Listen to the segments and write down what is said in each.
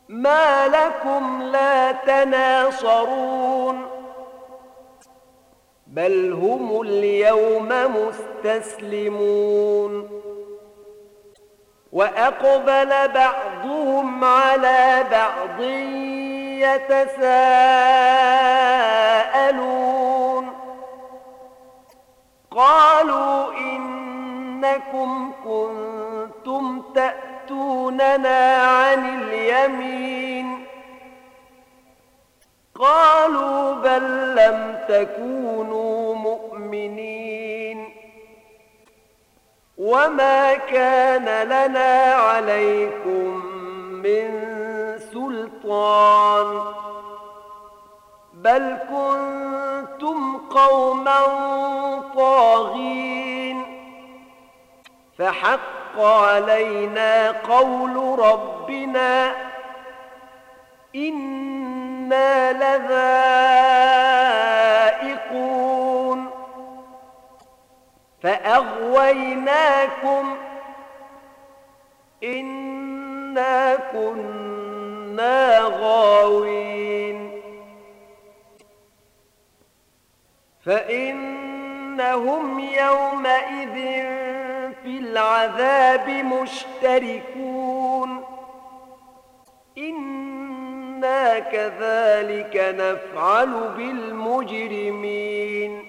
ما لكم لا تناصرون بل هم اليوم مستسلمون وأقبل بعضهم على بعض يتساءلون قالوا إنكم كنتم تأتوننا عن اليمين قالوا بل لم تكونوا مؤمنين وما كان لنا عليكم من سلطان بل كنتم قوما طاغين فحق علينا قول ربنا إنا لذائقون فأغويناكم إنا كنا غاوين فإنهم يومئذ في العذاب مشتركون إنا كذلك نفعل بالمجرمين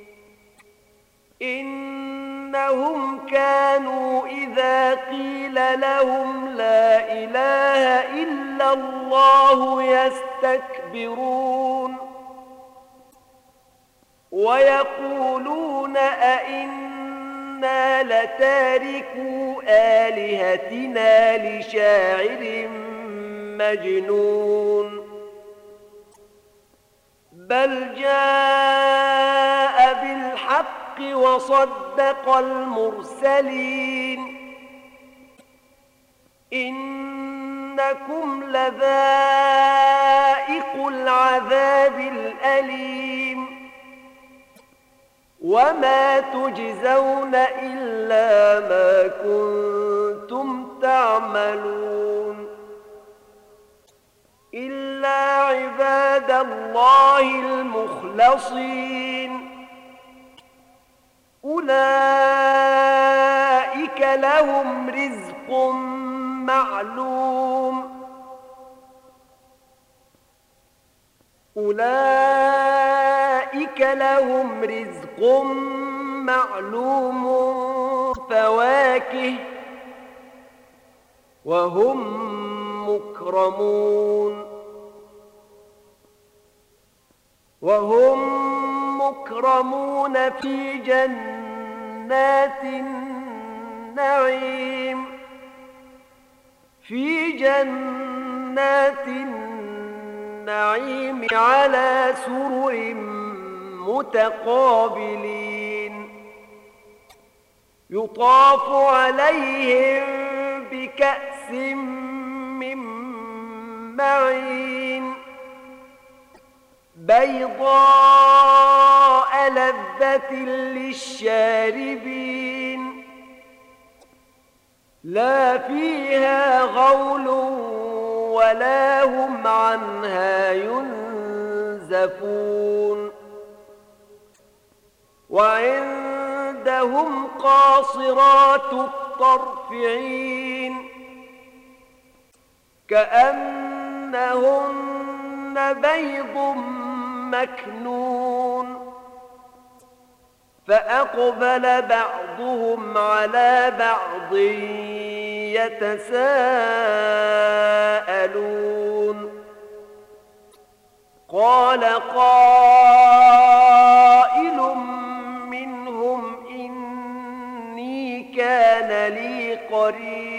إنهم كانوا إذا قيل لهم لا إله إلا الله يستكبرون ويقولون أئنا لتاركو آلهتنا لشاعر مجنون بل جاء بالحق وصدق المرسلين إنكم لذائق العذاب الأليم وما تجزون إلا ما كنتم تعملون إلا عباد الله المخلصين أولئك لهم رزق معلوم أولئك لهم رزق معلوم فواكه وهم مكرمون في جنات النعيم على سرر متقابلين يطاف عليهم بكأس من معين بيضاء لذة للشاربين لا فيها غول ولا هم عنها ينزفون وعندهم قاصرات الطرف عين كأنهن بيض مكنون فأقبل بعضهم على بعض يتساءلون قال قائل منهم إني كان لي قرين